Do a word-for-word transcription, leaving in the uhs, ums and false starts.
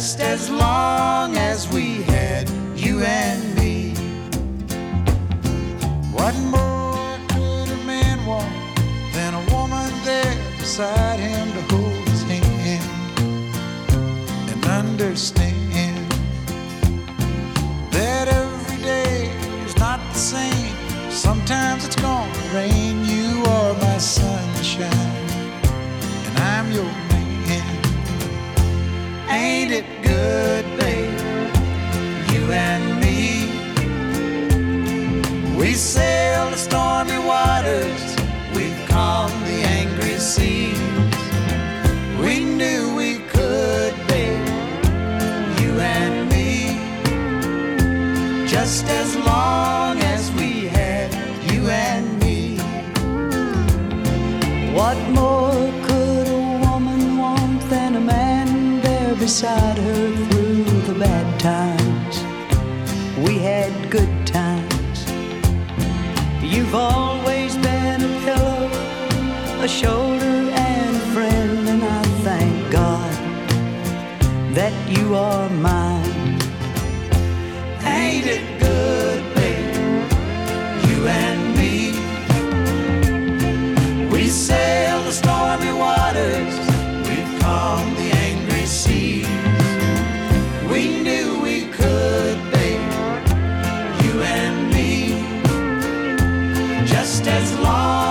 just as long as we had you and me. What more could a man want than a woman there beside him to hold his hand and understand that every day is not the same. Sometimes it's gonna rain. You are my sunshine and I'm your man. Ain't it good, babe, you and me? We sail the stormy waters, we've calmed the angry seas. We knew we could, babe, you and me, just as long as we had you and me. What more could a woman want than a man there beside her through the bad times? We had good times. You've always been a pillow, a shoulder and a friend, and I thank God that you are mine. Ain't it good, babe, you and me? We sail the stormy waters, we've calmed the angry seas. We knew we could, babe, you and me, just as long